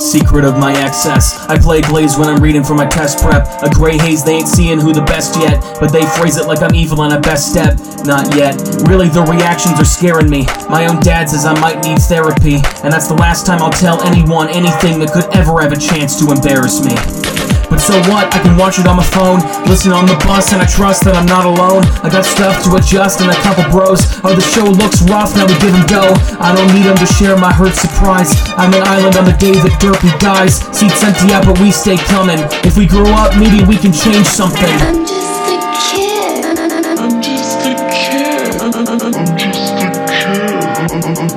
Secret of my excess, I play glaze when I'm reading for my test prep. A gray haze, they ain't seeing who the best yet, but they phrase it like I'm evil on a best step. Not yet. Really, the reactions are scaring me. My own dad says I might need therapy, and that's the last time I'll tell anyone anything that could ever have a chance to embarrass me. But so what? I can watch it on my phone, listen on the bus, and I trust that I'm not alone. I got stuff to adjust and a couple bros. Oh, the show looks rough, now we give them go. I don't need them to share my hurt surprise. I'm an island on the day that Derpy dies. Seats empty out, but we stay coming. If we grow up, maybe we can change something. I'm just a kid. I'm just a kid. I'm just a kid.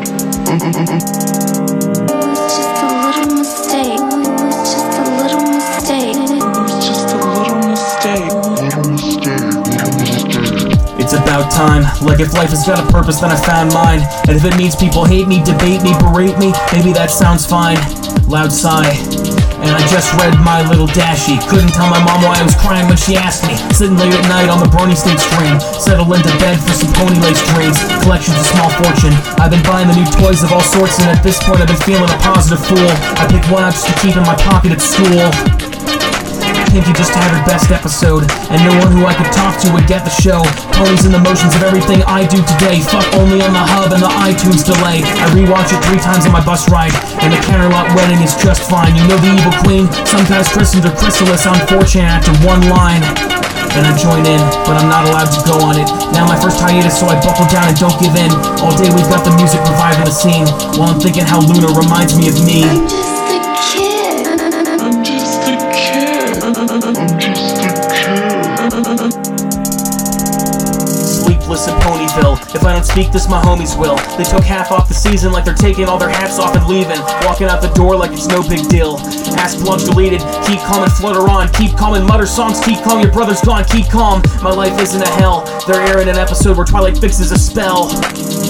It's just a little mistake. It's just a little mistake. It's just a little mistake. It's about time. Like if life has got a purpose, then I found mine. And if it means people hate me, debate me, berate me, maybe that sounds fine. Loud sigh. And I just read My Little Dashie. Couldn't tell my mom why I was crying when she asked me. Sitting late at night on the Brony State stream. Settle into bed for some pony lace dreams. Collections of small fortune. I've been buying the new toys of all sorts, and at this point I've been feeling a positive fool. I picked one out just to keep in my pocket at school. Pinky just had her best episode, and no one who I could talk to would get the show. Ponies in the motions of everything I do today. Fuck only on the hub and the iTunes delay. I rewatch it 3 times on my bus ride, and the Canterlot wedding is just fine. You know the evil queen, sometimes christened her Chrysalis on 4chan after one line. And I join in, but I'm not allowed to go on it. Now my first hiatus, so I buckle down and don't give in. All day we've got the music reviving the scene, while I'm thinking how Luna reminds me of me. I'm just a kid. I'm just a kid. I'm just a kid. Sleepless in Ponyville. If I don't speak this, my homies will. They took half off the season like they're taking all their hats off and leaving. Walking out the door like it's no big deal. Ask plug deleted. Keep calm and flutter on. Keep calm and mutter songs. Keep calm, your brother's gone. Keep calm. My life isn't a hell. They're airing an episode where Twilight fixes a spell.